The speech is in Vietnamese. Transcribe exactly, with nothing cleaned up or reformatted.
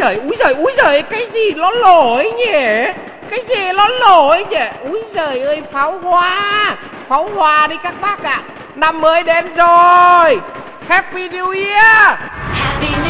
giời, úi giời, úi giời, cái gì nó nổi nhỉ? Cái gì nó nổi nhỉ? Úi giời ơi, pháo hoa. Pháo hoa đi các bác ạ. Năm mới đến rồi. Happy New Year. Happy